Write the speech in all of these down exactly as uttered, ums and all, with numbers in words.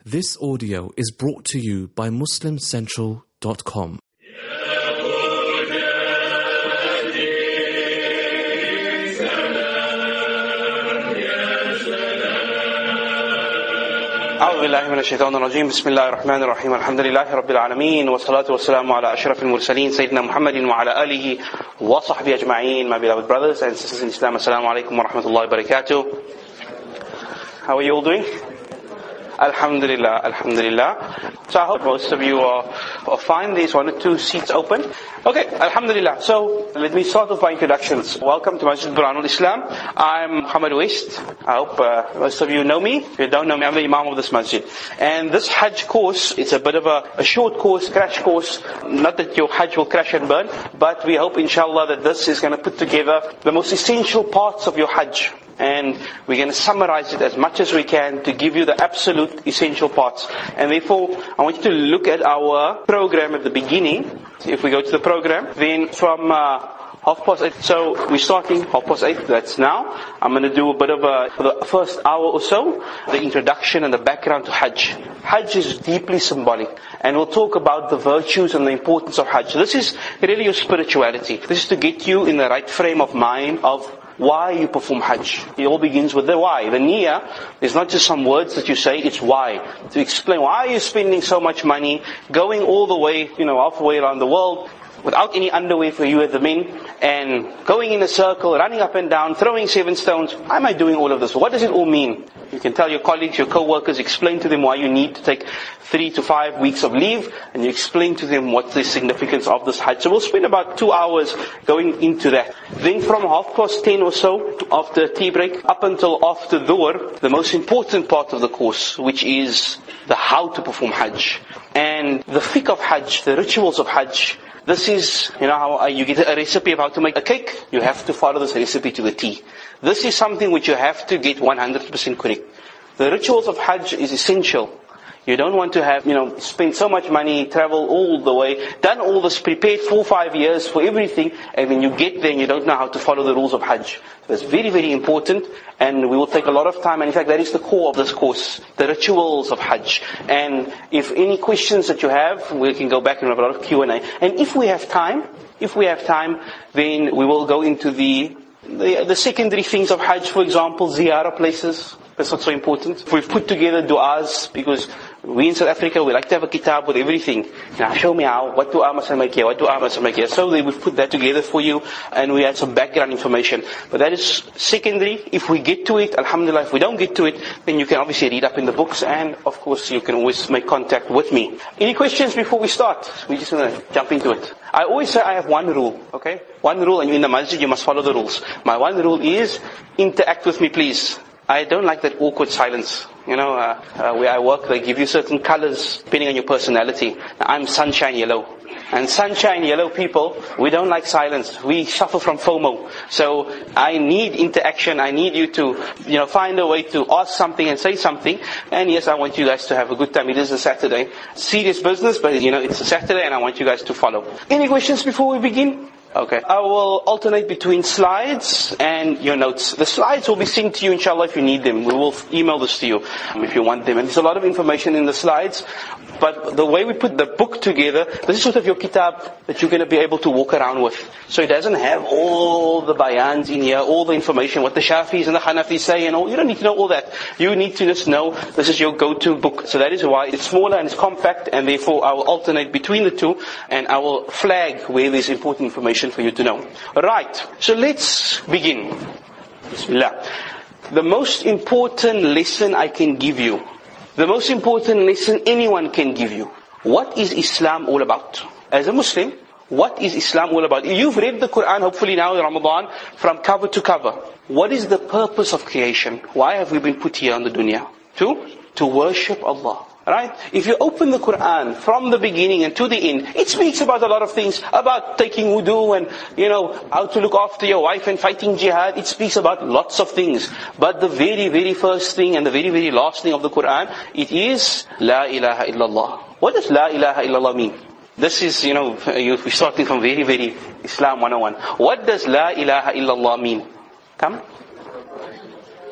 This audio is brought to you by Muslim Central dot com. أعوذ بالله من الشيطان الرجيم بسم الله الرحمن الرحيم الحمد لله رب العالمين والصلاة والسلام على أشرف المرسلين سيدنا محمد وعلى آله وصحبه أجمعين. My beloved brothers and sisters in Islam, Assalamu alaikum wa rahmatullahi wa barakatuh. How are you all doing? Alhamdulillah, Alhamdulillah. So I hope most of you are, are fine. There's one or two seats open. Okay, Alhamdulillah. So let me start with my introductions. Welcome to Masjid Burhanul Islam. I'm Muhammad West. I hope uh, most of you know me. If you don't know me, I'm the Imam of this masjid. And this Hajj course, it's a bit of a, a short course, crash course. Not that your Hajj will crash and burn, but we hope inshallah that this is going to put together the most essential parts of your Hajj. And we're going to summarize it as much as we can to give you the absolute essential parts. And therefore, I want you to look at our program at the beginning. If we go to the program, then from uh, half past eight, so we're starting half past eight, that's now. I'm going to do a bit of a, for the first hour or so, the introduction and the background to Hajj. Hajj is deeply symbolic. And we'll talk about the virtues and the importance of Hajj. This is really your spirituality. This is to get you in the right frame of mind of why you perform Hajj. It all begins with the why. The niyyah is not just some words that you say, it's why. To explain why you're spending so much money, going all the way, you know, halfway around the world, without any underwear for you as the men, and going in a circle, running up and down, throwing seven stones. Why am I doing all of this? What does it all mean? You can tell your colleagues, your co-workers, explain to them why you need to take three to five weeks of leave, and you explain to them what's the significance of this Hajj. So we'll spend about two hours going into that. Then from half past ten or so, after tea break, up until after Dhuhr, the most important part of the course, which is the how to perform Hajj. And the fiqh of Hajj, the rituals of Hajj. This is, you know, how you get a recipe of how to make a cake. You have to follow this recipe to the T. This is something which you have to get one hundred percent correct. The rituals of Hajj is essential. You don't want to have, you know, spend so much money, travel all the way, done all this, prepared four, five years for everything, and when you get there and you don't know how to follow the rules of Hajj. That's very, very important, and we will take a lot of time, and in fact that is the core of this course, the rituals of Hajj. And if any questions that you have, we can go back and have a lot of Q and A. And if we have time, if we have time, then we will go into the The, the secondary things of Hajj, for example, ziyarah places. That's not so important. We've put together du'as, because we in South Africa, we like to have a kitab with everything. Now show me how, what du'a must I make here, what du'a must I make here. So we've put that together for you, and we had some background information. But that is secondary. If we get to it, alhamdulillah. If we don't get to it, then you can obviously read up in the books, and of course you can always make contact with me. Any questions before we start? We're just going to jump into it. I always say I have one rule, okay? One rule, and in the masjid you must follow the rules. My one rule is, interact with me please. I don't like that awkward silence. You know, uh, uh, where I work, they give you certain colors depending on your personality. Now, I'm sunshine yellow. And sunshine yellow people, we don't like silence. We suffer from FOMO. So I need interaction. I need you to, you know, find a way to ask something and say something. And yes, I want you guys to have a good time. It is a Saturday. Serious business, but you know, it's a Saturday and I want you guys to follow. Any questions before we begin? Okay. I will alternate between slides and your notes. The slides will be sent to you, inshallah, if you need them. We will email this to you if you want them. And there's a lot of information in the slides. But the way we put the book together, this is sort of your kitab that you're going to be able to walk around with. So it doesn't have all the bayans in here, all the information, what the Shafis and the Hanafis say and all. You don't need to know all that. You need to just know this is your go-to book. So that is why it's smaller and it's compact, and therefore I will alternate between the two, and I will flag where there's important information for you to know. Right, so let's begin. Bismillah. The most important lesson I can give you, the most important lesson anyone can give you, what is Islam all about? As a Muslim, what is Islam all about? You've read the Quran, hopefully now in Ramadan, from cover to cover. What is the purpose of creation? Why have we been put here on the dunya? To? To worship Allah. Right? If you open the Quran from the beginning and to the end, it speaks about a lot of things, about taking wudu and, you know, how to look after your wife and fighting jihad. It speaks about lots of things. But the very, very first thing and the very, very last thing of the Quran, it is La ilaha illallah. What does La ilaha illallah mean? This is, you know, you're starting from very, very Islam one oh one. What does La ilaha illallah mean? Come.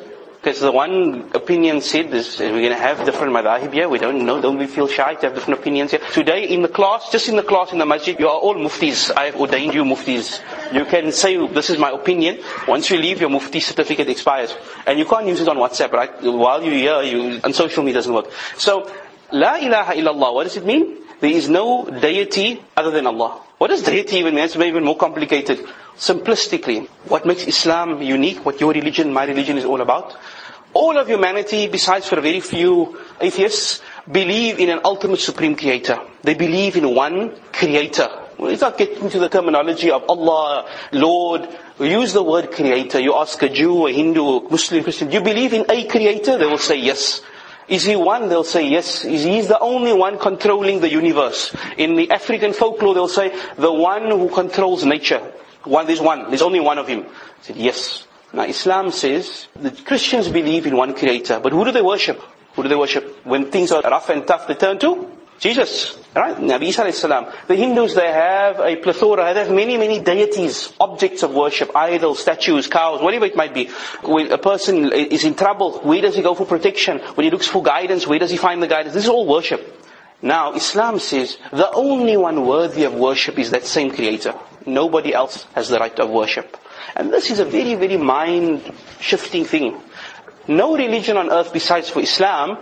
Because the one opinion said this, we're going to have different madhahib here. We don't know, don't we feel shy to have different opinions here? Today in the class, just in the class in the masjid, you are all muftis. I have ordained you muftis. You can say, this is my opinion. Once you leave, your mufti certificate expires. And you can't use it on WhatsApp, right? While you're here, you, on social media doesn't work. So, La ilaha illallah, what does it mean? There is no deity other than Allah. What does deity even mean? It's even more complicated. Simplistically, what makes Islam unique, what your religion, my religion is all about? All of humanity, besides for a very few atheists, believe in an ultimate supreme creator. They believe in one creator. Let's not get into the terminology of Allah, Lord. We use the word creator. You ask a Jew, a Hindu, Muslim, Christian, do you believe in a creator? They will say yes. Is he one? They'll say yes. Is he the only one controlling the universe? In the African folklore, they'll say the one who controls nature. One, there's one. There's only one of him. I said yes. Now Islam says the Christians believe in one creator, but who do they worship? Who do they worship? When things are rough and tough, they turn to Jesus, right? Nabi Isa alayhi salam. The Hindus, they have a plethora, they have many, many deities, objects of worship, idols, statues, cows, whatever it might be. When a person is in trouble, where does he go for protection? When he looks for guidance, where does he find the guidance? This is all worship. Now, Islam says the only one worthy of worship is that same creator. Nobody else has the right of worship. And this is a very, very mind-shifting thing. No religion on earth besides for Islam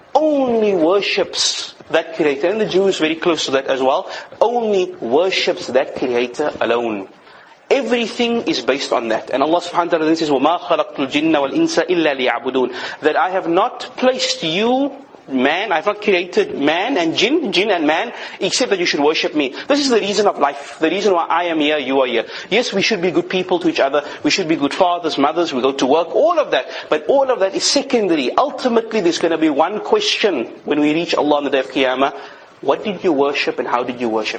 only worships that creator. And the Jews very close to that as well. Only worships that creator alone. Everything is based on that. And Allah subhanahu wa ta'ala says, وَمَا خَلَقْتُ الْجِنَّ وَالْإِنسَ إِلَّا لِيَعْبُدُونَ. That I have not placed you, man, I have not created man and jinn, jinn and man, except that you should worship me. This is the reason of life. The reason why I am here, you are here. Yes, we should be good people to each other. We should be good fathers, mothers. We go to work. All of that. But all of that is secondary. Ultimately, there's going to be one question when we reach Allah on the day of Qiyamah. What did you worship and how did you worship?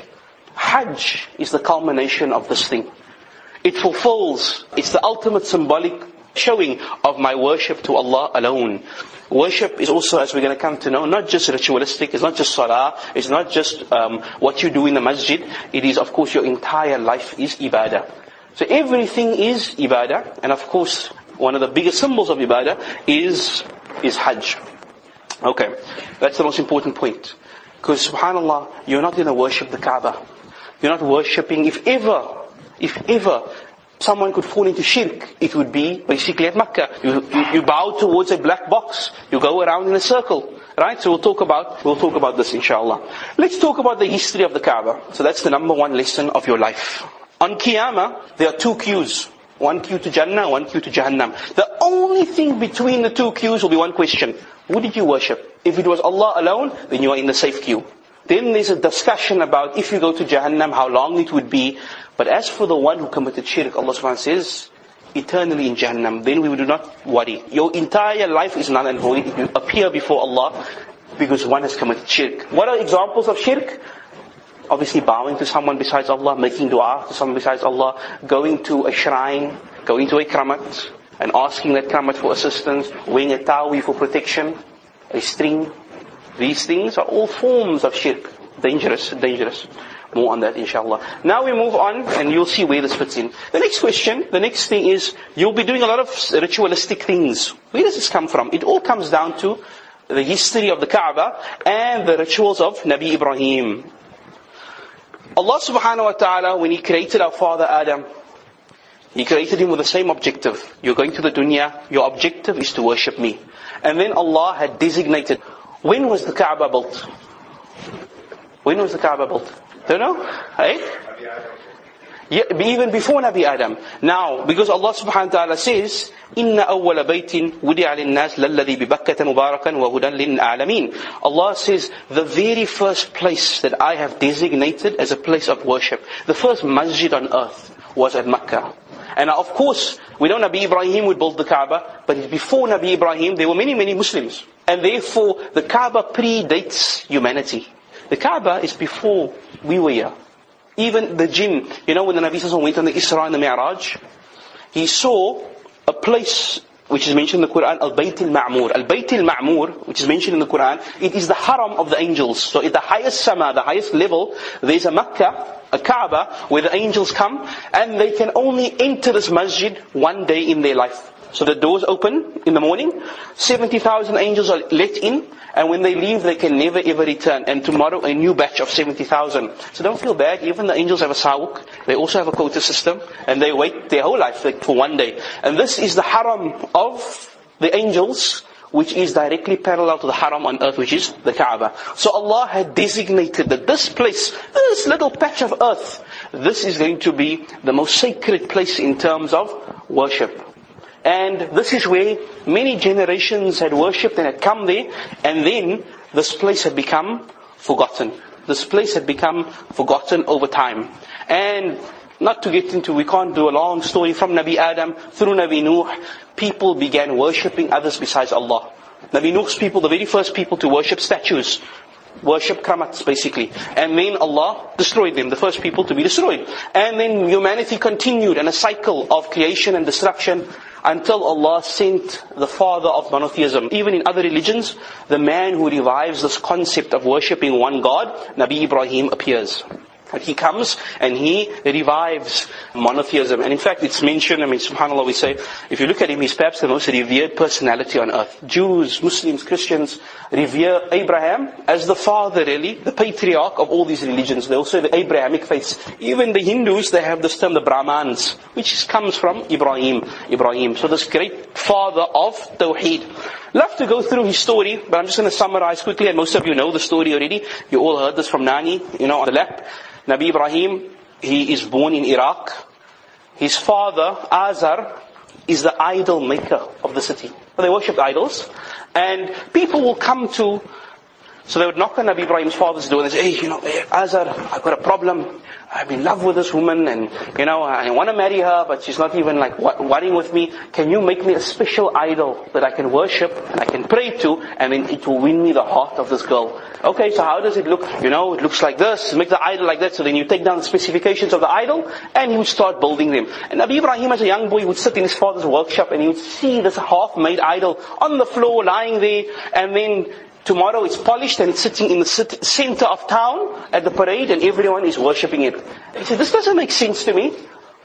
Hajj is the culmination of this thing. It fulfills. It's the ultimate symbolic showing of my worship to Allah alone. Worship is also, as we're going to come to know, not just ritualistic, it's not just salah, it's not just um, what you do in the masjid. It is, of course, your entire life is ibadah. So everything is ibadah, and of course, one of the biggest symbols of ibadah is, is Hajj. Okay, that's the most important point. Because subhanAllah, you're not going to worship the Kaaba. You're not worshipping, if ever, if ever, someone could fall into shirk, it would be basically at Makkah. You, you, you bow towards a black box. You go around in a circle. Right? So we'll talk about, we'll talk about this inshallah. Let's talk about the history of the Kaaba. So that's the number one lesson of your life. On Qiyamah, there are two queues. One queue to Jannah, one queue to Jahannam. The only thing between the two queues will be one question. Who did you worship? If it was Allah alone, then you are in the safe queue. Then there's a discussion about if you go to Jahannam, how long it would be. But as for the one who committed shirk, Allah subhanahu wa ta'ala says, eternally in Jahannam. Then we do not worry. Your entire life is null and void. You appear before Allah because one has committed shirk. What are examples of shirk? Obviously bowing to someone besides Allah, making dua to someone besides Allah, going to a shrine, going to a kramat, and asking that kramat for assistance, wearing a tawi for protection, a string. These things are all forms of shirk. Dangerous, dangerous. More on that inshallah. Now we move on and you'll see where this fits in. The next question, the next thing is, you'll be doing a lot of ritualistic things. Where does this come from? It all comes down to the history of the Kaaba and the rituals of Nabi Ibrahim. Allah subhanahu wa ta'ala, when He created our father Adam, He created him with the same objective. You're going to the dunya, your objective is to worship me. And then Allah had designated, when was the Kaaba built? When was the Kaaba built? Don't know? Right? Yeah, even before Nabi Adam. Now, because Allah subhanahu wa ta'ala says, إِنَّ أَوَّلَ بَيْتٍ وُدِعَ لِلنَّاسِ لَلَّذِي بِبَكَّةَ مُبَارَكًا وَهُدًى لِلْعَالَمِينَ. Allah says, the very first place that I have designated as a place of worship, the first masjid on earth was at Makkah. And of course, we know Nabi Ibrahim would build the Kaaba, but before Nabi Ibrahim, there were many, many Muslims. And therefore, the Kaaba predates humanity. The Kaaba is before we were here. Even the jinn, you know when the Nabi Sallallahu Alaihi Wasallam went on the Isra and the Mi'raj, he saw a place which is mentioned in the Quran, Al-Bayt al-Ma'mur. Al-Bayt al-Ma'mur, which is mentioned in the Quran, it is the haram of the angels. So at the highest sama, the highest level, there's a Makkah, a Kaaba, where the angels come, and they can only enter this masjid one day in their life. So the doors open in the morning, seventy thousand angels are let in, and when they leave, they can never ever return. And tomorrow, a new batch of seventy thousand. So don't feel bad, even the angels have a sawuk, they also have a quota system, and they wait their whole life like, for one day. And this is the haram of the angels, which is directly parallel to the haram on earth, which is the Kaaba. So Allah had designated that this place, this little patch of earth, this is going to be the most sacred place in terms of worship. And this is where many generations had worshipped and had come there, and then this place had become forgotten. This place had become forgotten over time. And not to get into, we can't do a long story, from Nabi Adam through Nabi Nuh, people began worshipping others besides Allah. Nabi Nuh's people, the very first people to worship statues, worship kramats basically. And then Allah destroyed them, the first people to be destroyed. And then humanity continued in a cycle of creation and destruction until Allah sent the father of monotheism. Even in other religions, the man who revives this concept of worshipping one God, Nabi Ibrahim, appears. And he comes and he revives monotheism. And in fact, it's mentioned, I mean, subhanAllah, we say, if you look at him, he's perhaps the most revered personality on earth. Jews, Muslims, Christians revere Abraham as the father, really, the patriarch of all these religions. They also have the Abrahamic faiths. Even the Hindus, they have this term, the Brahmans, which comes from Ibrahim. Ibrahim. So this great father of Tawheed. Love to go through his story, but I'm just going to summarize quickly, and most of you know the story already. You all heard this from Nani, you know, on the lap. Nabi Ibrahim, he is born in Iraq. His father, Azar, is the idol maker of the city. They worship idols. And people will come to, so they would knock on Nabi Ibrahim's father's door and they say, hey, you know, hey, Azar, I've got a problem. I'm in love with this woman and, you know, I want to marry her, but she's not even like worrying with me. Can you make me a special idol that I can worship and I can pray to, and then it will win me the heart of this girl? Okay, so how does it look? You know, it looks like this. Make the idol like that. So then you take down the specifications of the idol, and he would start building them. And Nabi Ibrahim, as a young boy, would sit in his father's workshop and he would see this half-made idol on the floor, lying there, and then tomorrow it's polished and it's sitting in the center of town at the parade and everyone is worshipping it. He said, this doesn't make sense to me.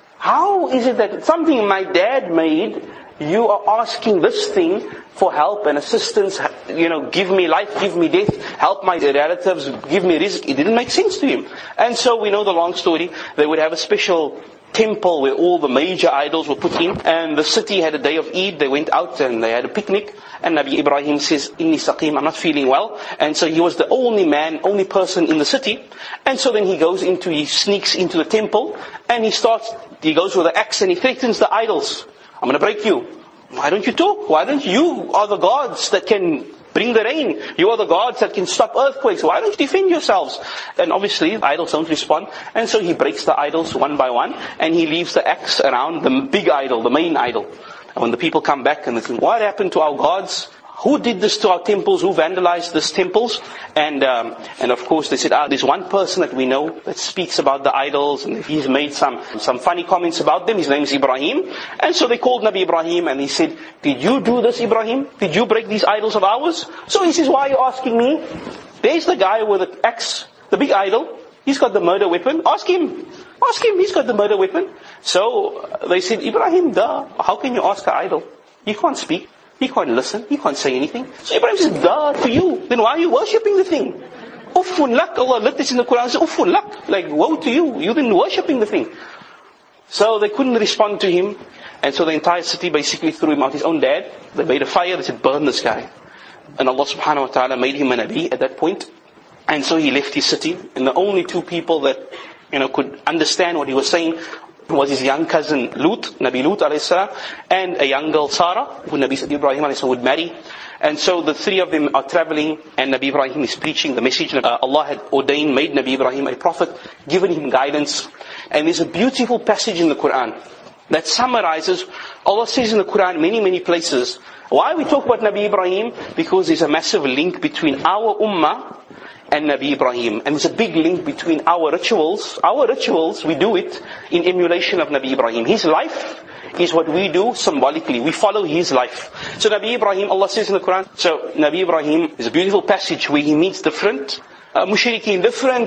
How is it that something my dad made, you are asking this thing for help and assistance, you know, give me life, give me death, help my relatives, give me rizq. It didn't make sense to him. And so we know the long story. They would have a special temple where all the major idols were put in, and the city had a day of Eid. They went out and they had a picnic, and Nabi Ibrahim says, Inni saqim, I'm not feeling well. And so he was the only man, only person in the city. And so then he goes into, he sneaks into the temple, and he starts, he goes with an axe and he threatens the idols. I'm going to break you. Why don't you talk? Why don't you, you are the gods that can bring the rain. You are the gods that can stop earthquakes. Why don't you defend yourselves? And obviously, the idols don't respond. And so he breaks the idols one by one, and he leaves the axe around the big idol, the main idol. And when the people come back and they think, what happened to our gods? Who did this to our temples? Who vandalized these temples? And um, and of course they said, ah, there's one person that we know that speaks about the idols, and he's made some some funny comments about them. His name is Ibrahim. And so they called Nabi Ibrahim and he said, did you do this, Ibrahim? Did you break these idols of ours? So he says, why are you asking me? There's the guy with the axe, the big idol. He's got the murder weapon. Ask him. Ask him. He's got the murder weapon. So they said, Ibrahim, duh. How can you ask an idol? He can't speak. He can't listen. He can't say anything. So Ibrahim says, duh to you. Then why are you worshipping the thing? Uffun lak. Allah let this in the Quran. Says, Uffun lak. Like, woe to you. You've been worshipping the thing. So they couldn't respond to him. And so the entire city basically threw him out. His own dad, they made a fire. They said, burn this guy. And Allah subhanahu wa ta'ala made him a Nabi at that point. And so he left his city. And the only two people that, you know, could understand what he was saying was his young cousin Lut, Nabi Lut alayhi salam, and a young girl Sarah, who Nabi Ibrahim alayhi salam would marry. And so the three of them are traveling, and Nabi Ibrahim is preaching the message. Uh, Allah had ordained, made Nabi Ibrahim a prophet, given him guidance. And there's a beautiful passage in the Quran that summarizes, Allah says in the Quran many, many places, why we talk about Nabi Ibrahim? Because there's a massive link between our ummah and Nabi Ibrahim. And there's a big link between our rituals. Our rituals, we do it in emulation of Nabi Ibrahim. His life is what we do symbolically. We follow his life. So Nabi Ibrahim, Allah says in the Quran, so Nabi Ibrahim is a beautiful passage where he meets different uh, mushrikeen, different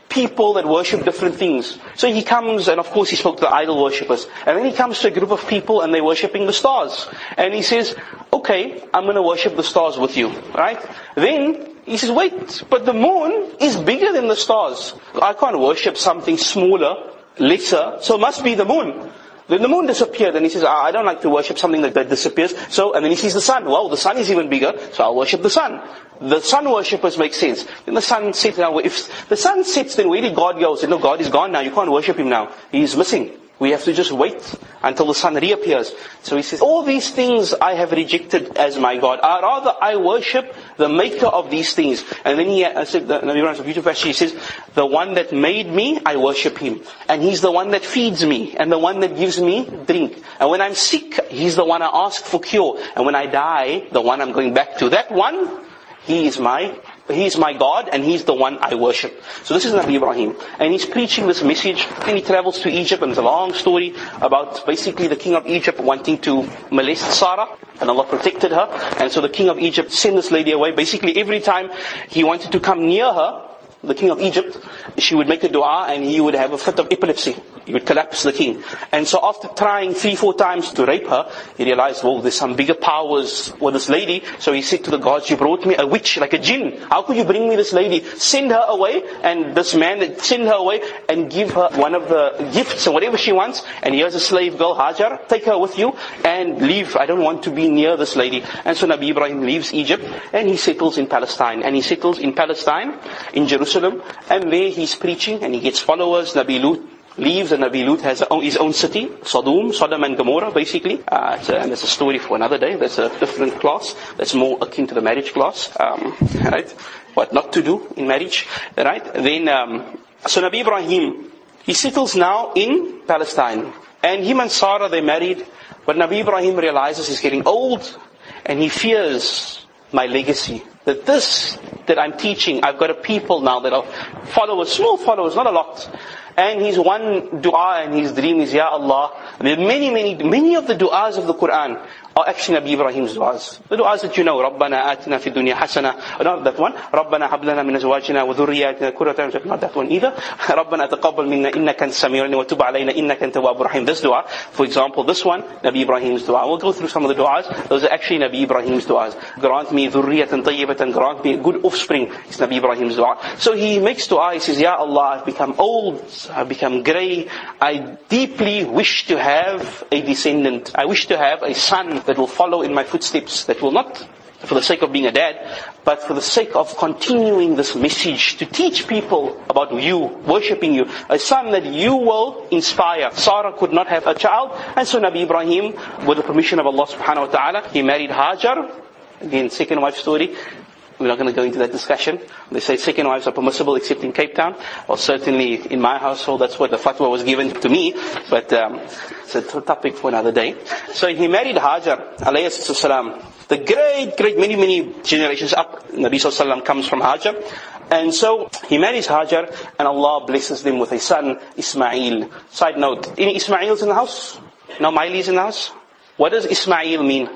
people that worship different things. So he comes, and of course he spoke to the idol worshippers. And then he comes to a group of people and they're worshipping the stars. And he says, okay, I'm going to worship the stars with you. Right? Then he says, wait, but the moon is bigger than the stars. I can't worship something smaller, lesser, so it must be the moon. Then the moon disappeared, and he says, I don't like to worship something that, that disappears. So, and then he sees the sun. Well, the sun is even bigger, so I'll worship the sun. The sun worshippers make sense. Then the sun sets. Now, if the sun sets, then where did God go? Said, no, God is gone now. You can't worship Him now. He is missing. We have to just wait until the sun reappears. So he says, all these things I have rejected as my God. I rather I worship the maker of these things. And then he I said, the Nabi Ibrahim, beautiful verse, he says, the one that made me, I worship Him. And He's the one that feeds me, and the one that gives me drink. And when I'm sick, He's the one I ask for cure. And when I die, the one I'm going back to. That one, He is my He is my God, and He's the one I worship. So this is Nabi Ibrahim. And he's preaching this message. And he travels to Egypt, and it's a long story about basically the king of Egypt wanting to molest Sarah. And Allah protected her. And so the king of Egypt sent this lady away. Basically every time he wanted to come near her, the king of Egypt, she would make a dua and he would have a fit of epilepsy. He would collapse, the king. And so after trying three, four times to rape her, he realized, well, there's some bigger powers with this lady. So he said to the gods, you brought me a witch, like a jinn. How could you bring me this lady? Send her away, and this man, send her away and give her one of the gifts and whatever she wants. And here's a slave girl, Hajar, take her with you and leave. I don't want to be near this lady. And so Nabi Ibrahim leaves Egypt and he settles in Palestine. And he settles in Palestine, in Jerusalem. And there he's preaching and he gets followers. Nabi Lut leaves, and Nabi Lut has his own city, Sodom, Sodom and Gomorrah, basically. Uh, it's a, and that's a story for another day. That's a different class. That's more akin to the marriage class, um, right? What not to do in marriage, right? Then, um, so Nabi Ibrahim, he settles now in Palestine, and him and Sarah, they married. But Nabi Ibrahim realizes he's getting old, and he fears my legacy. That this that I'm teaching, I've got a people now that are followers, small followers, not a lot. And his one dua and his dream is, Ya Allah, there are many, many, many of the du'as of the Quran are actually Nabi Ibrahim's du'as. The du'as that you know, رَبَّنَا آتِنَا فِي الدُّنْيَا حَسَنَةً, not that one. رَبَّنَا هَبْ لَنَا مِنْ أَزْوَاجِنَا وَذُرِّيَّاتِنَا قُرَّةَ أَعْيُنٍ, not that one either. رَبَّنَا تَقَبَّلْ مِنَّا إِنَّكَ أَنْتَ السَّمِيعُ الْعَلِيمُ وَتُبْ عَلَيْنَا إِنَّكَ أَنْتَ التَّوَّابُ الرَّحِيمُ. This dua, for example, this one, Nabi Ibrahim's dua. We'll go through some of the du'as. Those are actually Nabi Ibrahim's du'as. Grant me ذُرِّيَّةً طَيِّبَةً, grant me good offspring. It's Nabi Ibrahim's dua. So he makes dua, he says, Ya Allah, I've become old, I've become grey, I deeply wish to have a descendant. I wish to have a son that will follow in my footsteps, that will not for the sake of being a dad, but for the sake of continuing this message to teach people about you, worshipping you. A son that you will inspire. Sarah could not have a child, and so Nabi Ibrahim, with the permission of Allah subhanahu wa ta'ala, he married Hajar. Again, second wife story. We're not going to go into that discussion. They say second wives are permissible except in Cape Town. Well, certainly in my household, that's what the fatwa was given to me. But um, it's a topic for another day. So he married Hajar, alayhi salam. The great, great, many, many generations up, Nabi sallallahu comes from Hajar. And so he marries Hajar, and Allah blesses them with a son, Ismail. Side note, any Ismails in the house? No Mailis in the house? What does Ismail mean?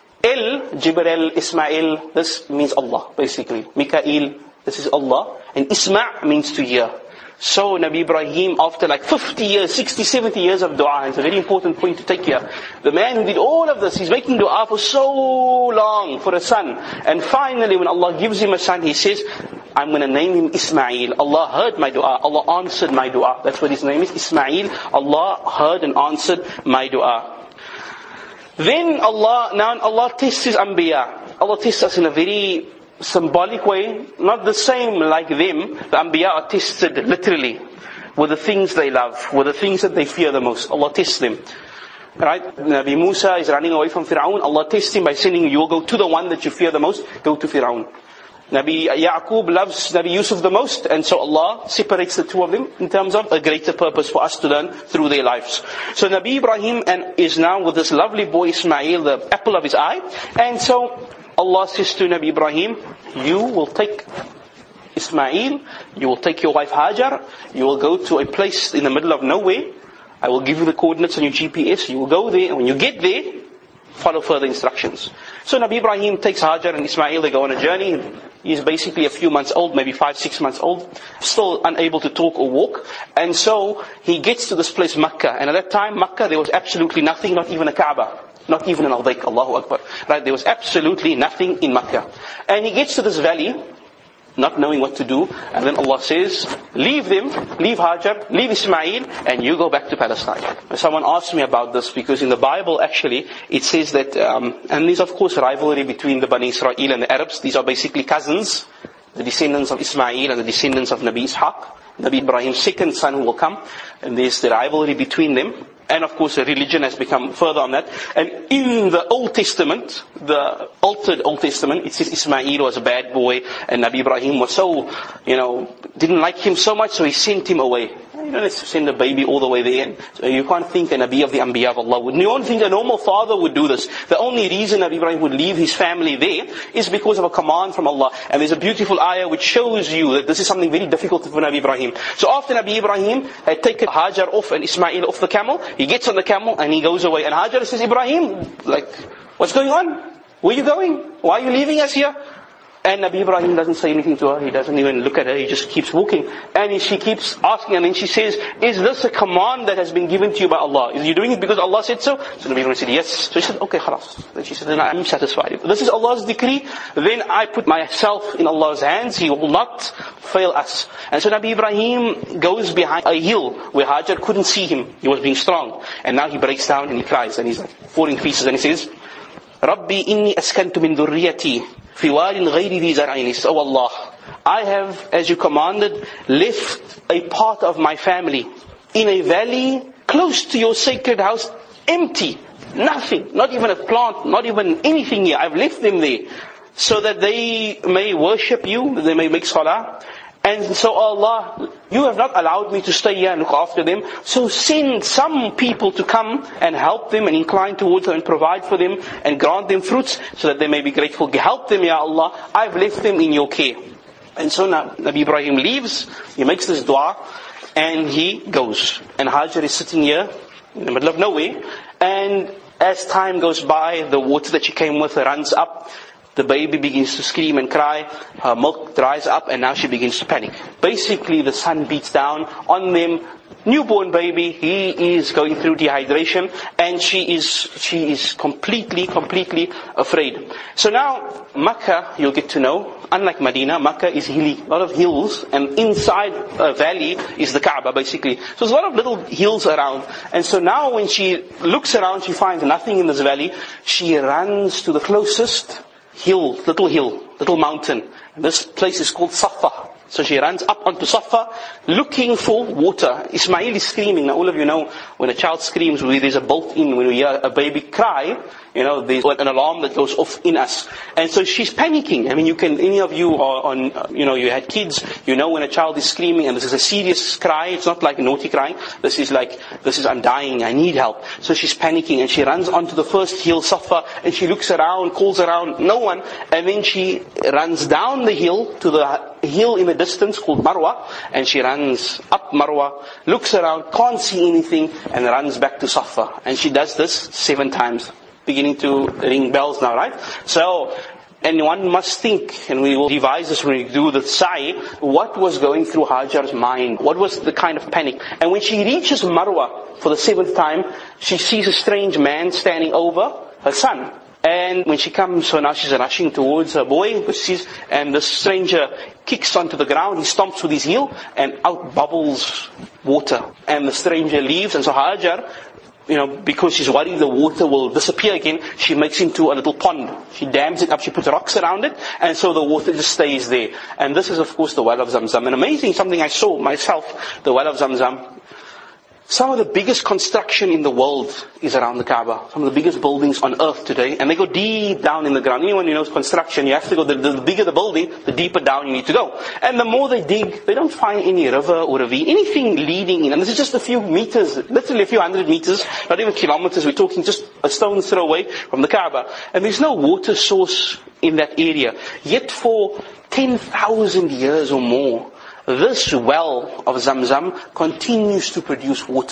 El, Jibril, Ismail, this means Allah, basically. Mikael, this is Allah. And Isma' means to hear. So Nabi Ibrahim, after like fifty years, sixty, seventy years of dua, and it's a very important point to take here. The man who did all of this, he's making dua for so long for a son. And finally, when Allah gives him a son, he says, I'm going to name him Ismail. Allah heard my dua. Allah answered my dua. That's what his name is, Ismail. Allah heard and answered my dua. Then Allah, now Allah tests His Anbiya. Allah tests us in a very symbolic way, not the same like them. The Anbiya are tested literally with the things they love, with the things that they fear the most. Allah tests them. Right? Nabi Musa is running away from Fir'aun. Allah tests him by sending you, you'll go to the one that you fear the most, go to Fir'aun. Nabi Yaqub loves Nabi Yusuf the most, and so Allah separates the two of them in terms of a greater purpose for us to learn through their lives. So Nabi Ibrahim and is now with this lovely boy Ismail, the apple of his eye, and so Allah says to Nabi Ibrahim, you will take Ismail, you will take your wife Hajar, you will go to a place in the middle of nowhere, I will give you the coordinates on your G P S, you will go there, and when you get there, follow further instructions. So Nabi Ibrahim takes Hajar and Ismail, they go on a journey. He's basically a few months old, maybe five, six months old, still unable to talk or walk. And so he gets to this place, Makkah. And at that time, Makkah, there was absolutely nothing, not even a Kaaba. Not even an al-Bayt, Allahu Akbar. Right? There was absolutely nothing in Makkah. And he gets to this valley, not knowing what to do. And then Allah says, leave them, leave Hajar, leave Ismail, and you go back to Palestine. Someone asked me about this, because in the Bible actually, it says that, um, and there's of course rivalry between the Bani Israel and the Arabs. These are basically cousins, the descendants of Ismail and the descendants of Nabi Ishaq. Nabi Ibrahim's second son who will come, and there's the rivalry between them. And of course, the religion has become further on that. And in the Old Testament, the altered Old Testament, it says Ismail was a bad boy, and Nabi Ibrahim was so, you know, didn't like him so much, so he sent him away. You know, let's send a baby all the way there. So you can't think a Nabi of the Anbiya of Allah would. You don't think a normal father would do this. The only reason Nabi Ibrahim would leave his family there is because of a command from Allah. And there's a beautiful ayah which shows you that this is something very difficult for Nabi Ibrahim. So after Nabi Ibrahim had taken Hajar off and Ismail off the camel, he gets on the camel and he goes away. And Hajar says, Ibrahim, like, what's going on? Where are you going? Why are you leaving us here? And Nabi Ibrahim doesn't say anything to her. He doesn't even look at her. He just keeps walking. And she keeps asking, and then she says, is this a command that has been given to you by Allah? Is you doing it because Allah said so? So Nabi Ibrahim said, yes. So she said, okay, khalas. Then she said, then I'm satisfied. If this is Allah's decree, then I put myself in Allah's hands. He will not fail us. And so Nabi Ibrahim goes behind a hill where Hajar couldn't see him. He was being strong. And now he breaks down and he cries. And he's like falling to pieces. And he says, Rabbi inni askantu min dhurriyati fi wadin ghayri dhi zar'ain. He says, oh Allah, I have, as you commanded, left a part of my family in a valley close to your sacred house, empty. Nothing. Not even a plant, not even anything here. I've left them there so that they may worship you, they may make salah. And so Allah, you have not allowed me to stay here and look after them. So send some people to come and help them and incline towards them and provide for them and grant them fruits so that they may be grateful. Help them, Ya Allah. I've left them in your care. And so now Nabi Ibrahim leaves. He makes this dua and he goes. And Hajar is sitting here in the middle of nowhere. And as time goes by, the water that she came with runs up. The baby begins to scream and cry, her milk dries up, and now she begins to panic. Basically, the sun beats down on them. Newborn baby, he is going through dehydration, and she is she is completely, completely afraid. So now, Makkah, you'll get to know, unlike Medina, Makkah is hilly, a lot of hills, and inside a valley is the Kaaba, basically. So there's a lot of little hills around. And so now when she looks around, she finds nothing in this valley. She runs to the closest hill, little hill, little mountain. And this place is called Safa. So she runs up onto Safa, looking for water. Ismail is screaming. Now all of you know, when a child screams, there's a bolt-in. When we hear a baby cry, you know, there's an alarm that goes off in us. And so she's panicking. I mean, you can, any of you are on, you know, you had kids, you know when a child is screaming and this is a serious cry, it's not like a naughty crying. This is like, this is, I'm dying, I need help. So she's panicking and she runs onto the first hill, Safa, and she looks around, calls around, no one. And then she runs down the hill to the hill in the distance called Marwa, and she runs up Marwa, looks around, can't see anything, and runs back to Safa. And she does this seven times. Beginning to ring bells now, right? So, and one must think, and we will revise this when we do the sa'i, what was going through Hajar's mind? What was the kind of panic? And when she reaches Marwa for the seventh time, she sees a strange man standing over her son. And when she comes, so now she's rushing towards her boy, which she's, and the stranger kicks onto the ground, he stomps with his heel, and out bubbles water. And the stranger leaves, and so Hajar, you know, because she's worried the water will disappear again, she makes into a little pond. She dams it up, she puts rocks around it, and so the water just stays there. And this is of course the well of Zamzam. And amazing, something I saw myself, the well of Zamzam. Some of the biggest construction in the world is around the Kaaba. Some of the biggest buildings on earth today. And they go deep down in the ground. Anyone who knows construction, you have to go, the, the bigger the building, the deeper down you need to go. And the more they dig, they don't find any river or ravine, anything leading in. And this is just a few meters, literally a few hundred meters, not even kilometers. We're talking just a stone's throw away from the Kaaba. And there's no water source in that area. Yet for ten thousand years or more, this well of Zamzam continues to produce water.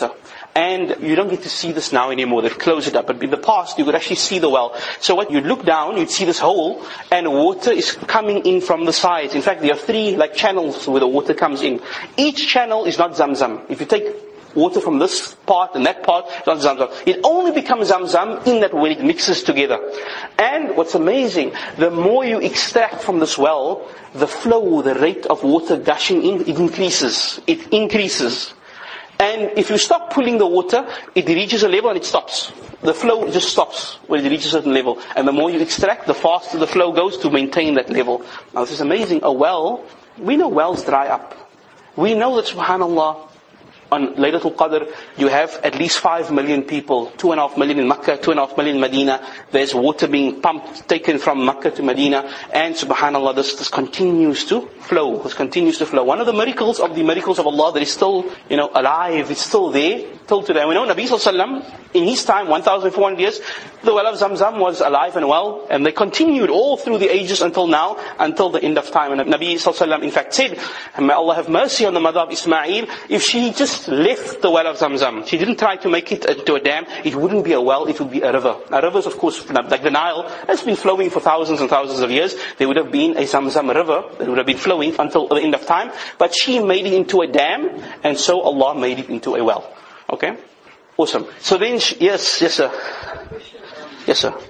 And you don't get to see this now anymore. They've closed it up. But in the past, you could actually see the well. So what you'd look down, you'd see this hole, and water is coming in from the sides. In fact, there are three like channels where the water comes in. Each channel is not Zamzam. If you take water from this part and that part, it's not Zamzam. It only becomes Zamzam in that when it mixes together. And what's amazing, the more you extract from this well, the flow, the rate of water gushing in, it increases. It increases. And if you stop pulling the water, it reaches a level and it stops. The flow just stops when it reaches a certain level. And the more you extract, the faster the flow goes to maintain that level. Now this is amazing. A well, we know wells dry up. We know that, subhanAllah, on Laylatul Qadr, you have at least five million people, two and a half million in Makkah, two and a half million in Medina. There's water being pumped, taken from Makkah to Medina, and subhanAllah, this, this continues to flow. This continues to flow. One of the miracles of the miracles of Allah that is still, you know, alive, it's still there, till today. We know Nabi Sallallahu Alaihi Wasallam, in his time, one thousand four hundred years, the well of Zamzam was alive and well, and they continued all through the ages until now, until the end of time. And Nabi Sallallahu Alaihi Wasallam, in fact, said, may Allah have mercy on the mother of Ismail, if she just left the well of Zamzam, she didn't try to make it into a dam, it wouldn't be a well, it would be a river. Now rivers, of course, like the Nile, has been flowing for thousands and thousands of years. There would have been a Zamzam river that would have been flowing until the end of time, but she made it into a dam, and so Allah made it into a well. Okay? Awesome. So then, she, yes, yes sir. Yes sir.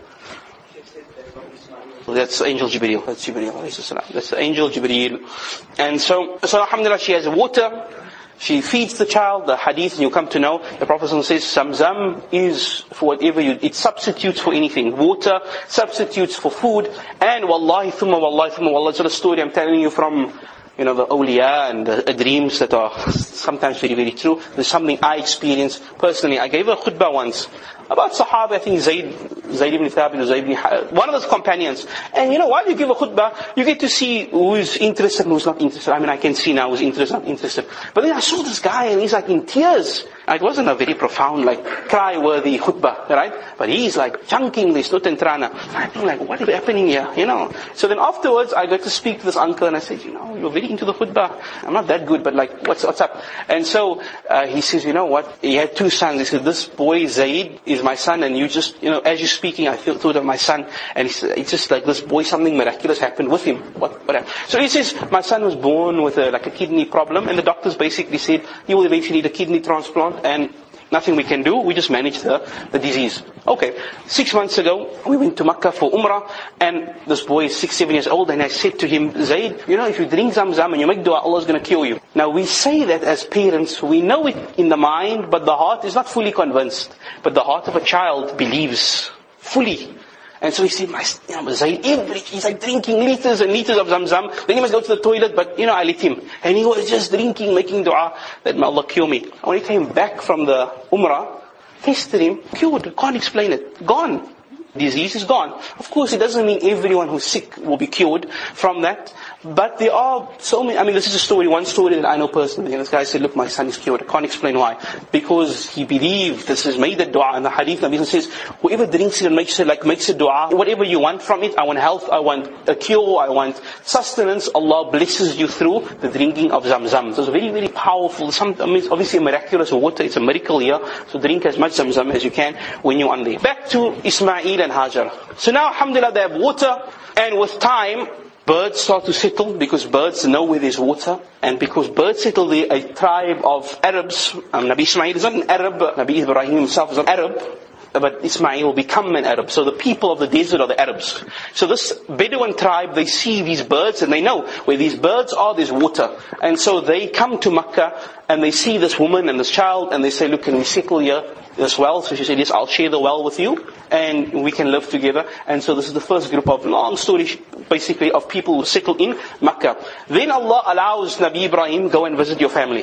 That's Angel Jibreel. That's Jibreel. That's the Angel Jibreel. And so, so alhamdulillah, she has water. She feeds the child. The hadith, and you come to know, the Prophet says, Zamzam is for whatever you, it substitutes for anything. Water substitutes for food. And wallahi, thumma wallahi, thumma wallahi, it's not a story I'm telling you from, you know, the awliya and the dreams that are sometimes very, very true. There's something I experienced personally. I gave a khutbah once about Sahaba, I think Zayd, Zayd ibn Thabit, Zayd ibn Harith, one of those companions. And you know, while you give a khutbah, you get to see who's interested and who's not interested. I mean, I can see now who's interested, not interested. But then I saw this guy and he's like in tears. It wasn't a very profound, like, cry-worthy khutbah, right? But he's like chunking this, nut and trana. I think like, what is happening here, you know? So then afterwards, I got to speak to this uncle and I said, you know, you're very into the khutbah. I'm not that good, but like, what's, what's up? And so, uh, he says, you know what? He had two sons. He said, this boy, Zayd, is my son, and you just, you know, as you're speaking, I feel, thought of my son. And he said, it's just like this boy, something miraculous happened with him. What, what happened? So he says, my son was born with a, like a kidney problem, and the doctors basically said, he will eventually need a kidney transplant, and nothing we can do, we just manage the, the disease. Okay, six months ago, we went to Makkah for Umrah, and this boy is six, seven years old, and I said to him, Zayd, you know, if you drink Zamzam and you make dua, Allah is going to cure you. Now we say that as parents, we know it in the mind, but the heart is not fully convinced. But the heart of a child believes fully. And so he said, my, you know, Zayd, every, he's like drinking liters and liters of Zamzam. Then he must go to the toilet, but you know, I let him. And he was just drinking, making dua, that may Allah cure me. When he came back from the Umrah, tested him, cured, can't explain it, gone. Disease is gone. Of course, it doesn't mean everyone who's sick will be cured from that. But there are so many, I mean, this is a story, one story that I know personally. And this guy said, look, my son is cured. I can't explain why. Because he believed, this is made the dua. And the hadith, Nabi says, whoever drinks it and makes it, like, makes a dua, whatever you want from it, I want health, I want a cure, I want sustenance, Allah blesses you through the drinking of Zamzam. So it's very, very powerful. Some, I mean, it's obviously a miraculous water. It's a miracle here. So drink as much Zamzam as you can when you're on there. Back to Ismail and Hajar. So now, alhamdulillah, they have water. And with time, birds start to settle, because birds know where there's water. And because birds settle there, a tribe of Arabs, um, Nabi Ismail is not an Arab, Nabi Ibrahim himself is an Arab, but Ismail will become an Arab. So the people of the desert are the Arabs. So this Bedouin tribe, they see these birds and they know where these birds are, there's water. And so they come to Makkah and they see this woman and this child and they say, look, can we settle here, this well? So she said, yes, I'll share the well with you and we can live together. And so this is the first group of, long story basically, of people who settle in Makkah. Then Allah allows Nabi Ibrahim, go and visit your family.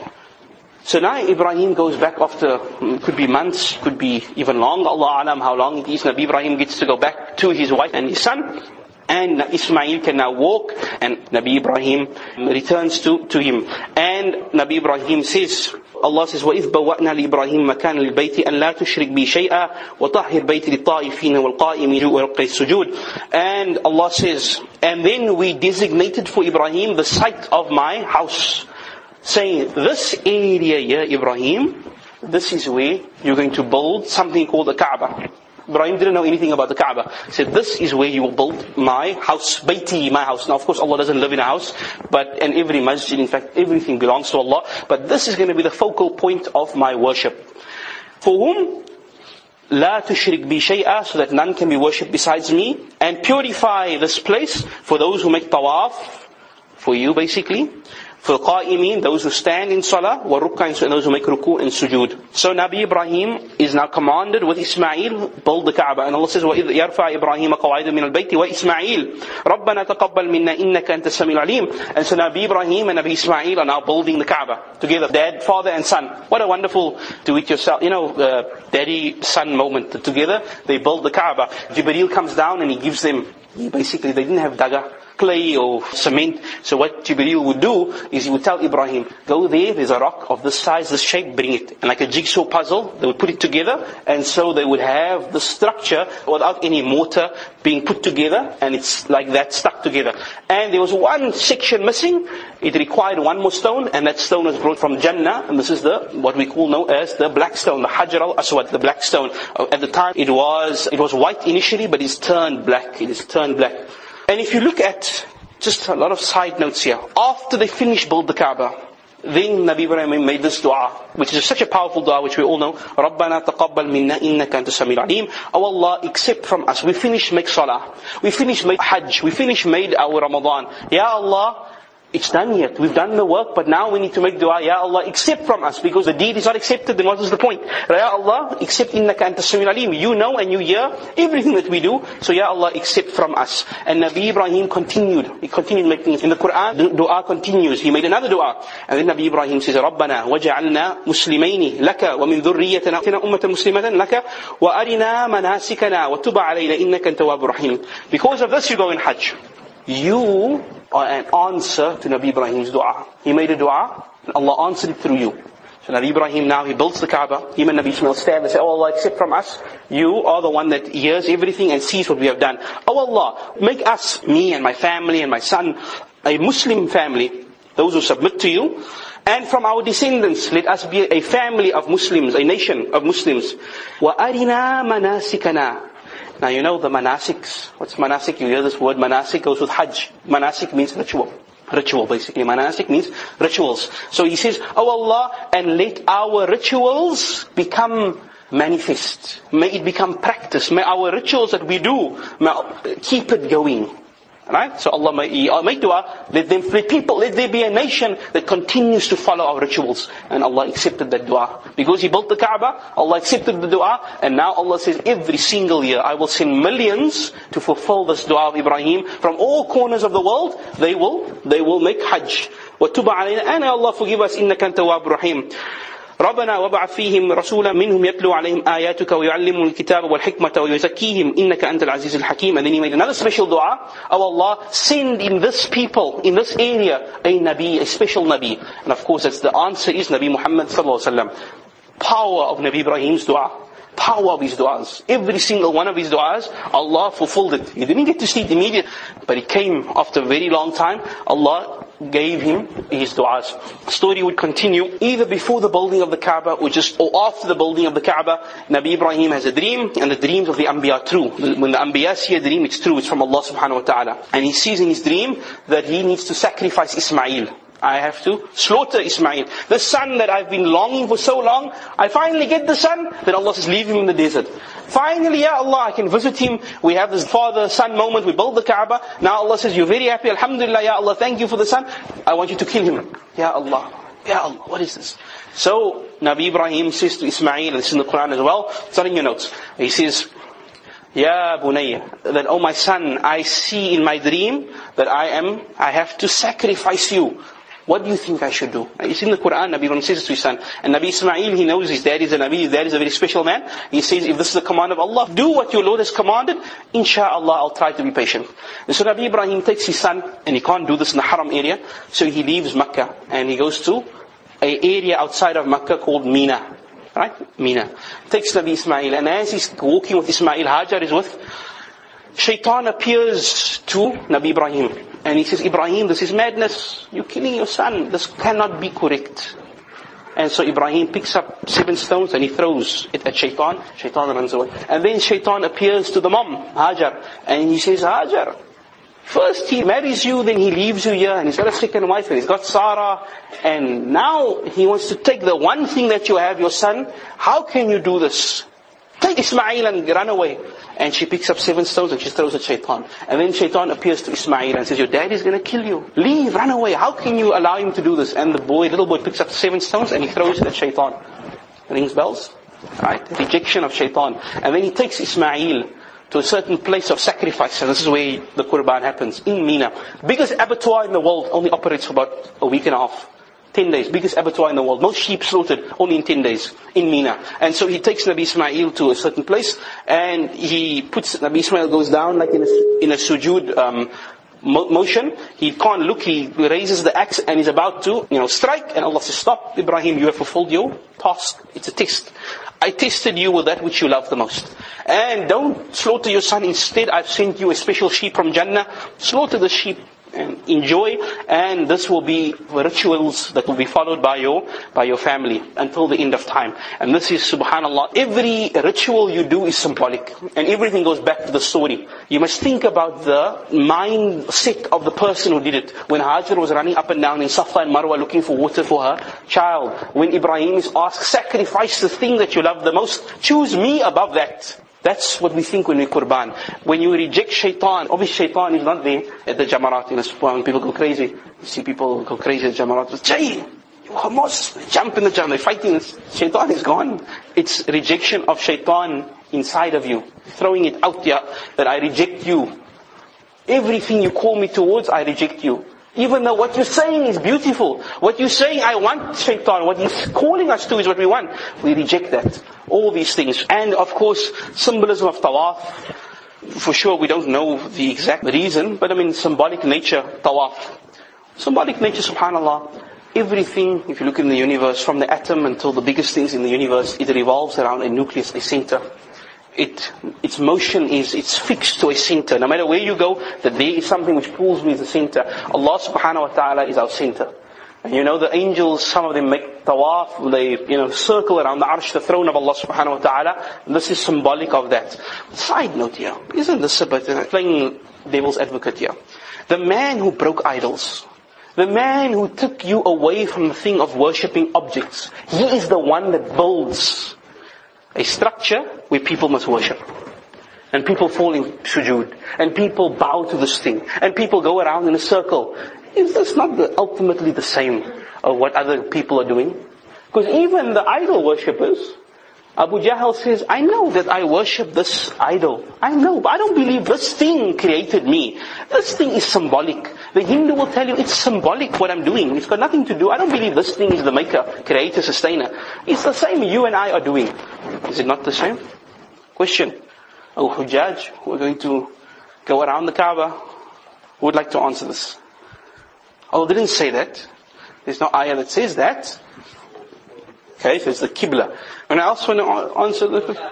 So now Ibrahim goes back after, could be months, could be even long, Allah alam how long it is. Nabi Ibrahim gets to go back to his wife and his son. And Ismail can now walk, and Nabi Ibrahim returns to, to him. And Nabi Ibrahim says, Allah says, وَإِذْ بَوَّأْنَا لِإِبْرَاهِيمَ مَكَانَ الْبَيْتِ أَنْ لَا تُشْرِكْ بِي شَيْئًا وَطَهِّرْ بَيْتِ لِلطَّائِفِينَ وَالْقَائِمِينَ وَرُكَّعِ السُّجُودِ. And Allah says, and then we designated for Ibrahim the site of my house, saying, this area here, Ibrahim, this is where you're going to build something called the Kaaba. Ibrahim didn't know anything about the Kaaba. He said, this is where you will build my house, Bayti, my house. Now of course Allah doesn't live in a house, but and every masjid, in fact everything belongs to Allah. But this is going to be the focal point of my worship. For whom? La tushrik bi shay'a, so that none can be worshipped besides me. And purify this place for those who make tawaf, for you basically. For qa'imin, those who stand in salah, wa ruk'an, and those who make ruku' and sujood. So Nabi Ibrahim is now commanded with Ismail, build the Kaaba. And Allah says, وَإِذْ يَرْفَعْ إِبْرَاهِيمَ قَوَائِدَ مِنَ الْبَيْتِ وَإِسْمَعِيلَ رَبَّنَا تَقَبَّلْ مِنَّا إِنَّكَ أَنْتَ السَّمِيعُ الْعَلِيمُ. And so Nabi Ibrahim and Nabi Ismail are now building the Kaaba together. Dad, father and son. What a wonderful do it yourself, you know, uh, daddy son moment. Together they build the Kaaba. Jibreel comes down and he gives them, basically they didn't have daga, clay or cement. So what Jibreel would do is he would tell Ibrahim, go there, there's a rock of this size, this shape, bring it. And like a jigsaw puzzle, they would put it together, and so they would have the structure without any mortar being put together, and it's like that stuck together. And there was one section missing. It required one more stone, and that stone was brought from Jannah, and this is the what we call now as the black stone, the Hajar al-Aswad, the black stone. At the time it was it was white initially, but it's turned black. It is turned black. And if you look at, just a lot of side notes here, after they finished build the Kaaba, then Nabi Ibrahim made this dua, which is such a powerful dua, which we all know. رَبَّنَا تَقَبَّلْ مِنَّا إِنَّكَ أَنْتَ السَّمِيعُ الْعَلِيمُ. Oh Allah, accept from us. We finished make salah. We finished make hajj. We finished made our Ramadan. Ya Allah, it's done yet. We've done the work, but now we need to make dua. Ya Allah, accept from us, because the deed is not accepted, then what is the point? Ya Allah, accept innaka anta as-sami'ul alim. You know and you hear everything that we do, so Ya Allah, accept from us. And Nabi Ibrahim continued. He continued making it. In the Quran, the dua continues. He made another dua. And then Nabi Ibrahim says, رَبَّنَا وَجَعَلْنَا مُسْلِمَيْنِ لَكَ وَمِنْ ذُرِّيَّتِنَا أُمَّةً مُسْلِمَةً لَكَ وَأَرِنَا مَنَاسِكَنَا وَتُبْ عَلَيْنَا إِنَّكَ أَنْتَ التَّوَّابُ الرَّحِيمُ. Because of this you go in Hajj. You are an answer to Nabi Ibrahim's dua. He made a dua, and Allah answered it through you. So Nabi Ibrahim now, he builds the Kaaba. Him and Nabi Ismail stand and say, oh Allah, accept from us. You are the one that hears everything and sees what we have done. Oh Allah, make us, me and my family and my son, a Muslim family, those who submit to you. And from our descendants, let us be a family of Muslims, a nation of Muslims. وَأَرِنَا مَنَاسِكَنَا. Now you know the manasiks. What's manasik? You hear this word manasik goes with hajj. Manasik means ritual. Ritual basically. Manasik means rituals. So he says, oh Allah, and let our rituals become manifest. May it become practice. May our rituals that we do, may keep it going. Right? So Allah may make dua, let them, let people, let there be a nation that continues to follow our rituals. And Allah accepted that dua. Because He built the Kaaba, Allah accepted the dua, and now Allah says, every single year, I will send millions to fulfill this dua of Ibrahim. From all corners of the world, they will, they will make Hajj. وَتُبَ عَلَيْنَا أَنَا Allah forgive us, إِنَّكَ أَنْتَ التَّوَّابُ الرَّحِيمُ. ربنا وابعث فيهم رسولا منهم يتلو عليهم آياتك ويعلمهم الكتاب والحكمة ويزكيهم إنك أنت العزيز الحكيم. And then he made another special dua. Oh Allah, send in this people, in this area, a Nabi, a special Nabi. And of course that's the answer is Nabi Muhammad sallallahu alaihi wasallam. Power of Nabi Ibrahim's dua. Power of his du'as. Every single one of his du'as, Allah fulfilled it. He didn't get to see it immediately, but it came after a very long time. Allah gave him his du'as. The story would continue either before the building of the Kaaba or just or after the building of the Kaaba. Nabi Ibrahim has a dream, and the dreams of the Anbiya are true. When the Anbiya see a dream, it's true. It's from Allah subhanahu wa ta'ala. And he sees in his dream that he needs to sacrifice Ismail. I have to slaughter Ismail. The son that I've been longing for so long, I finally get the son. Then Allah says, leave him in the desert. Finally, Ya Allah, I can visit him. We have this father-son moment. We build the Kaaba. Now Allah says, you're very happy. Alhamdulillah, Ya Allah, thank you for the son. I want you to kill him. Ya Allah. Ya Allah, what is this? So, Nabi Ibrahim says to Ismail, and this is in the Quran as well. It's not in your notes. He says, Ya Bunayya, that, oh my son, I see in my dream that I am, I have to sacrifice you. What do you think I should do? It's in the Quran, Nabi Ibrahim says to his son. And Nabi Ismail, he knows his dad is a Nabi, his dad is a very special man. He says, if this is the command of Allah, do what your Lord has commanded. Insha'Allah, I'll try to be patient. And so Nabi Ibrahim takes his son, and he can't do this in the Haram area. So he leaves Makkah, and he goes to an area outside of Makkah called Mina. Right? Mina. Takes Nabi Ismail, and as he's walking with Ismail, Hajar is with, Shaitan appears to Nabi Ibrahim. And he says, Ibrahim, this is madness. You're killing your son. This cannot be correct. And so Ibrahim picks up seven stones and he throws it at Shaitan. Shaitan runs away. And then Shaitan appears to the mom, Hajar. And he says, Hajar, first he marries you, then he leaves you here, and he's got a second wife, and he's got Sarah. And now he wants to take the one thing that you have, your son. How can you do this? Take Ismail and run away. And she picks up seven stones and she throws at Shaitan. And then Shaitan appears to Ismail and says, your dad is going to kill you. Leave, run away. How can you allow him to do this? And the boy, little boy picks up seven stones and he throws it at Shaitan. Rings bells? Right? Rejection of Shaitan. And then he takes Ismail to a certain place of sacrifice. And this is where the Qurban happens, in Mina. Biggest abattoir in the world, only operates for about a week and a half. Ten days, biggest abattoir in the world. Most sheep slaughtered only in ten days, in Mina. And so he takes Nabi Ismail to a certain place, and he puts, Nabi Ismail goes down like in a, in a sujood um, mo- motion. He can't look, he raises the axe and he's about to, you know, strike, and Allah says, stop, Ibrahim, you have fulfilled your task. It's a test. I tested you with that which you love the most. And don't slaughter your son. Instead, I've sent you a special sheep from Jannah. Slaughter the sheep and enjoy, and this will be rituals that will be followed by your by your family until the end of time. And this is, subhanallah, every ritual you do is symbolic, and everything goes back to the story. You must think about the mindset of the person who did it. When Hajar was running up and down in Safa and Marwa looking for water for her child, when Ibrahim is asked, sacrifice the thing that you love the most, choose me above that. That's what we think when we Qurban. When you reject Shaitan, obviously Shaitan is not there at the Jamarat. You know, when people go crazy, you see people go crazy at Jamarat. Jai, you Hamas, jump in the Jam, they're fighting. Shaitan is gone. It's rejection of Shaitan inside of you. Throwing it out there, that I reject you. Everything you call me towards, I reject you. Even though what you're saying is beautiful. What you're saying, I want Shaitan. What he's calling us to is what we want. We reject that. All these things. And of course, symbolism of tawaf. For sure, we don't know the exact reason. But I mean, symbolic nature, tawaf. Symbolic nature, subhanAllah. Everything, if you look in the universe, from the atom until the biggest things in the universe, it revolves around a nucleus, a center. It, its motion is, it's fixed to a center. No matter where you go, that there is something which pulls me to the center. Allah subhanahu wa ta'ala is our center. And you know the angels, some of them make tawaf, they, you know, circle around the arsh, the throne of Allah subhanahu wa ta'ala. And this is symbolic of that. Side note here, isn't this a bit, uh, playing devil's advocate here? The man who broke idols, the man who took you away from the thing of worshipping objects, he is the one that builds a structure where people must worship. And people fall in sujood. And people bow to this thing. And people go around in a circle. Is this not the, ultimately the same of what other people are doing? Because even the idol worshippers, Abu Jahl says, I know that I worship this idol. I know, but I don't believe this thing created me. This thing is symbolic. The Hindu will tell you it's symbolic what I'm doing. It's got nothing to do. I don't believe this thing is the maker, creator, sustainer. It's the same you and I are doing. Is it not the same? Question. Oh, Hujjaj, we're going to go around the Kaaba. Who would like to answer this? Oh, they didn't say that. There's no ayah that says that. Okay, so it's the Qibla. And I also want to answer the question.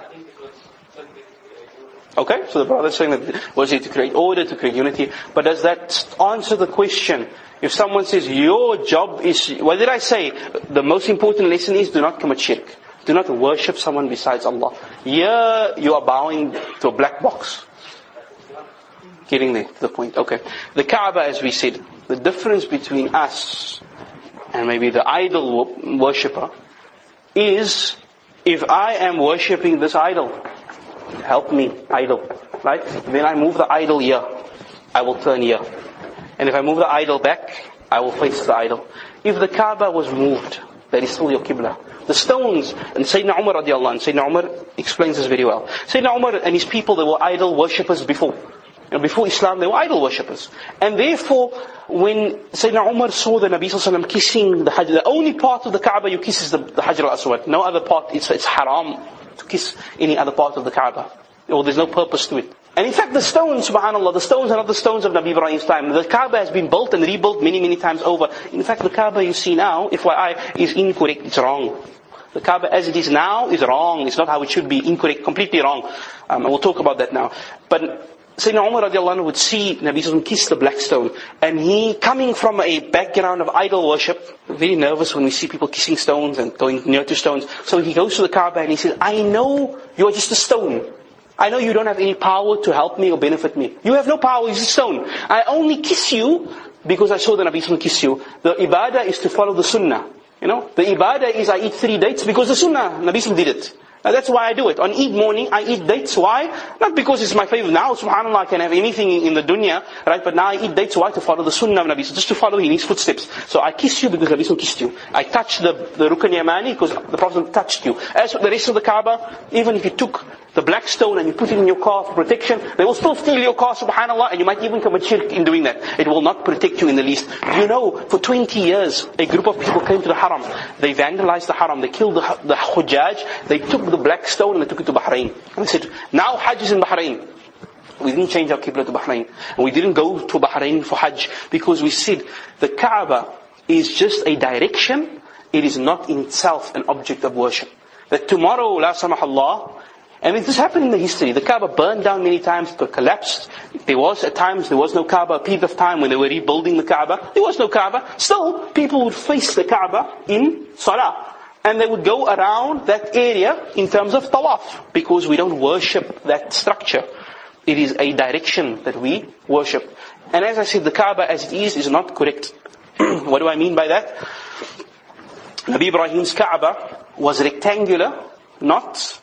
Okay, so the brother is saying that was it to create order, to create unity. But does that answer the question? If someone says, your job is, what did I say? The most important lesson is do not commit shirk. Do not worship someone besides Allah. Here you are bowing to a black box. Getting there to the point. Okay. The Kaaba, as we said, the difference between us and maybe the idol worshipper is if I am worshipping this idol, help me, idol, right? Then I move the idol here, I will turn here. And if I move the idol back, I will face the idol. If the Kaaba was moved, that is still your Qibla. The stones, and Sayyidina Umar radiallahu anhu, Sayyidina Umar explains this very well. Sayyidina Umar and his people, they were idol worshippers before. You know, before Islam, they were idol worshippers. And therefore, when Sayyidina Umar saw the Nabi sallallahu alaihi wasallam kissing the Hajj, the only part of the Kaaba you kiss is the, the Hajj al-Aswad. No other part, it's, it's haram to kiss any other part of the Kaaba. Or there's no purpose to it. And in fact the stones, subhanAllah, the stones are not the stones of Nabi Ibrahim's time. The Kaaba has been built and rebuilt many, many times over. In fact the Kaaba you see now, F Y I, is incorrect, it's wrong. The Kaaba as it is now is wrong. It's not how it should be, incorrect, completely wrong. Um, and we'll talk about that now. But Sayyidina Umar radiallahu anhu would see Nabi sallallahu alayhi wa sallam kiss the black stone. And he, coming from a background of idol worship, very nervous when we see people kissing stones and going near to stones. So he goes to the Kaaba and he says, I know you're just a stone. I know you don't have any power to help me or benefit me. You have no power, you're just a stone. I only kiss you because I saw the Nabi sallallahu alayhi wa sallam kiss you. The ibadah is to follow the sunnah. You know, the ibadah is I eat three dates because the sunnah, Nabi sallallahu alayhi wa sallam did it. Now that's why I do it. On Eid morning, I eat dates. Why? Not because it's my favorite. Now, subhanAllah, I can have anything in the dunya, right? But now I eat dates. Why? To follow the sunnah of Nabi. So just to follow in his footsteps. So I kiss you because Nabi kissed you. I touch the, the Rukn Yamani because the Prophet touched you. As for the rest of the Kaaba, even if you took the black stone and you put it in your car for protection, they will still steal your car, subhanAllah, and you might even commit shirk in doing that. It will not protect you in the least. You know, for twenty years, a group of people came to the Haram. They vandalized the Haram. They killed the, the Hujjaj. They took the black stone and they took it to Bahrain. And they said, now Hajj is in Bahrain. We didn't change our Qibla to Bahrain. And we didn't go to Bahrain for Hajj because we said the Kaaba is just a direction. It is not in itself an object of worship. That tomorrow, la samahallah, I mean, this happened in the history. The Kaaba burned down many times, it collapsed. There was, at times, there was no Kaaba. A period of time when they were rebuilding the Kaaba, there was no Kaaba. Still, people would face the Kaaba in Salah. And they would go around that area in terms of tawaf. Because we don't worship that structure. It is a direction that we worship. And as I said, the Kaaba as it is, is not correct. What do I mean by that? Nabi Ibrahim's Kaaba was rectangular, not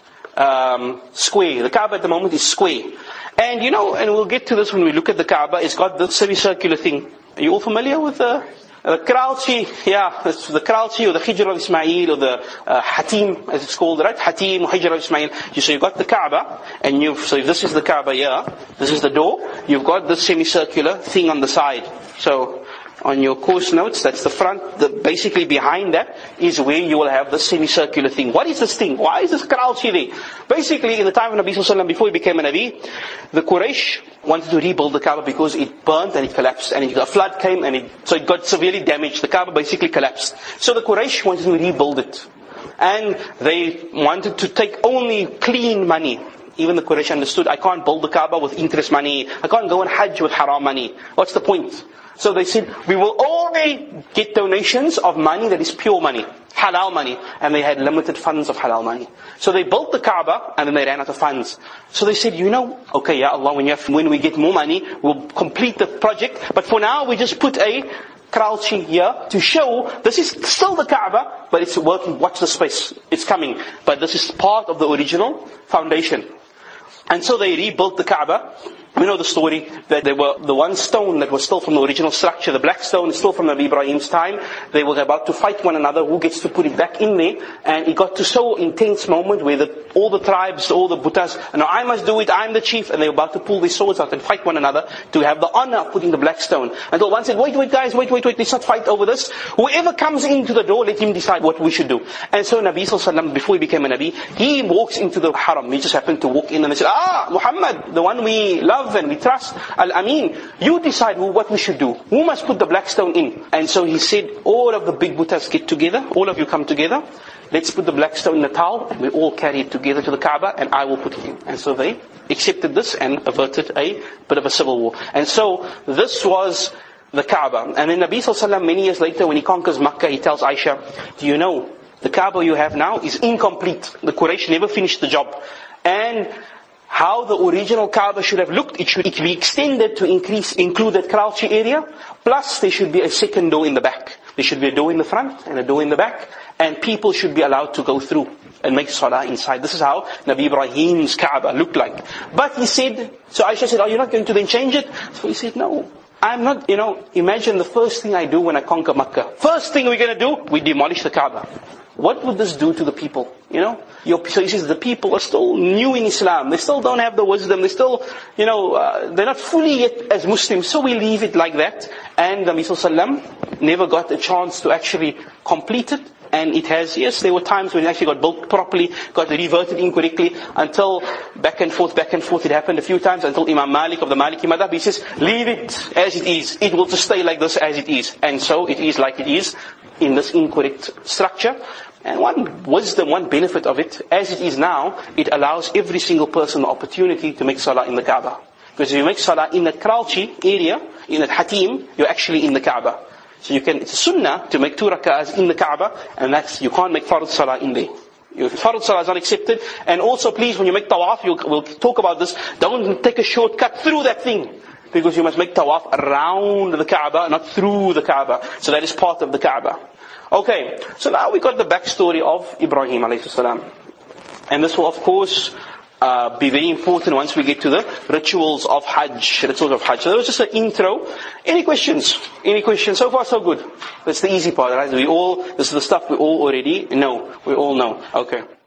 Um, square. The Kaaba at the moment is square. And you know, and we'll get to this when we look at the Kaaba, it's got the semicircular thing. Are you all familiar with the, the Kralchi? Yeah, it's the Kralchi or the Hijr of Ismail or the uh, Hatim, as it's called, right? Hatim or Hijr of Ismail. So you've got the Kaaba, and you've, so if this is the Kaaba here, this is the door, you've got this semicircular thing on the side. So, on your course notes, that's the front, the, basically behind that is where you will have the semicircular thing. What is this thing? Why is this Kralchi there? Basically, in the time of Nabi sallallahu alayhi wa sallam, before he became a Nabi, the Quraysh wanted to rebuild the Kaaba because it burnt and it collapsed. And a flood came and it, so it got severely damaged. The Kaaba basically collapsed. So the Quraysh wanted to rebuild it. And they wanted to take only clean money. Even the Quraysh understood, I can't build the Kaaba with interest money. I can't go on Hajj with haram money. What's the point? So they said, we will only get donations of money that is pure money, halal money. And they had limited funds of halal money. So they built the Kaaba and then they ran out of funds. So they said, you know, okay, ya Allah, when, you have, when we get more money, we'll complete the project. But for now, we just put a Kralchi here to show this is still the Kaaba, but it's working. Watch the space. It's coming. But this is part of the original foundation. And so they rebuilt the Kaaba. We know the story that they were the one stone that was still from the original structure. The black stone is still from Nabi Ibrahim's time. They were about to fight one another. Who gets to put it back in there? And it got to so intense moment where the, all the tribes, all the Buttas, no, I must do it. I'm the chief. And they were about to pull their swords out and fight one another to have the honor of putting the black stone. Until one said, wait, wait guys, wait, wait, wait. Let's not fight over this. Whoever comes into the door, let him decide what we should do. And so Nabi sallallahu alaihi wasallam, before he became a Nabi, he walks into the Haram. He just happened to walk in and they said, ah, Muhammad, the one we love and we trust, Al-Amin, you decide who, what we should do. Who must put the black stone in? And so he said, all of the big Buttas get together, all of you come together, let's put the black stone in the towel, and we all carry it together to the Kaaba, and I will put it in. And so they accepted this and averted a bit of a civil war. And so this was the Kaaba. And then Nabi sallallahu alaihi wasallam, many years later, when he conquers Makkah, he tells Aisha, do you know, the Kaaba you have now is incomplete. The Quraysh never finished the job. And how the original Kaaba should have looked, it should be extended to increase, include that Kralchi area, plus there should be a second door in the back. There should be a door in the front and a door in the back, and people should be allowed to go through and make salah inside. This is how Nabi Ibrahim's Kaaba looked like. But he said, so Aisha said, are you not going to then change it? So he said, no. I'm not, you know, imagine the first thing I do when I conquer Makkah. First thing we're going to do, we demolish the Kaaba. What would this do to the people? You know, Your, so he says the people are still new in Islam. They still don't have the wisdom. They still, you know, uh, they're not fully yet as Muslims. So we leave it like that. And the Nabi sallallahu alaihi wasallam never got a chance to actually complete it. And it has, yes, there were times when it actually got built properly, got reverted incorrectly, until back and forth, back and forth. It happened a few times until Imam Malik of the Maliki Madhab, he says, leave it as it is. It will just stay like this as it is. And so it is like it is in this incorrect structure. And one wisdom, one benefit of it, as it is now, it allows every single person the opportunity to make salah in the Kaaba. Because if you make salah in that crouchy area, in that hatim, you're actually in the Kaaba. So you can, it's a sunnah to make two rak'ahs in the Kaaba, and that's, you can't make fard salah in there. Your fard salah is not accepted. And also please, when you make tawaf, you, we'll talk about this, don't take a shortcut through that thing. Because you must make tawaf around the Kaaba, not through the Kaaba. So that is part of the Kaaba. Okay, so now we got the backstory of Ibrahim alayhi salam. And this will of course uh, be very important once we get to the rituals of Hajj. Rituals of Hajj. So that was just an intro. Any questions? Any questions? So far so good. That's the easy part, right? We all, this is the stuff we all already know. We all know. Okay.